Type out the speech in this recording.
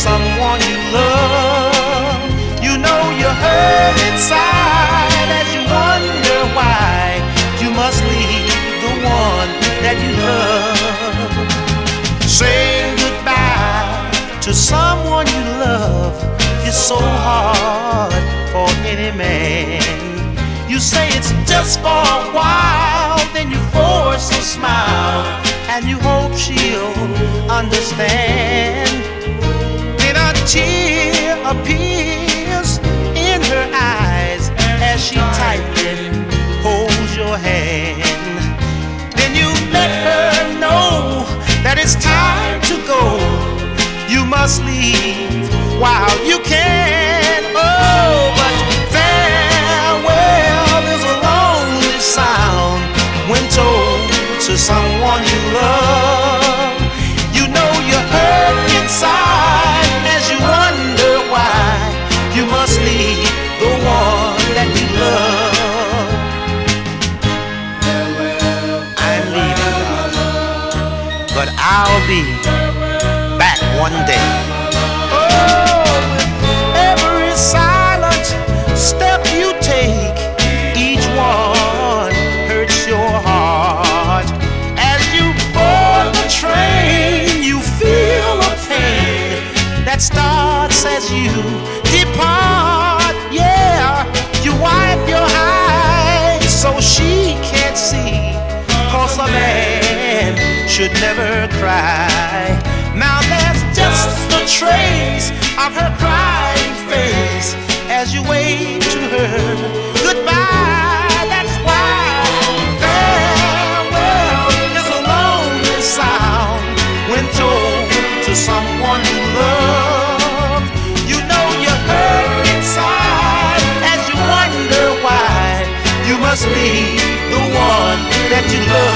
someone you love. You know you're hurt inside as you wonder why you must leave the one that you love. Saying goodbye to someone you love is so hard for any man. You say it's just for a while, then you force a smile, and you hope she'll understand. Then a tear appears in her eyes as she tightly holds your hand. Then you let her know that it's time to go. You must leave while you can. Oh, but farewell is a lonely sound when told to someone you love. You know you're hurt inside as you wonder why you must leave the one that you love. I'm leaving, darling, but I'll be back one day. Oh, with every silent step you take, each one hurts your heart. As you board the train, you feel a pain that starts as you depart. Yeah, you wipe your eyes so she can't see, 'cause a man should never cry. Now there's just a trace of her crying face as you wave to her goodbye. That's why farewell is a lonely sound when told to someone you love. You know you're hurt inside as you wonder why you must leave the one that you love.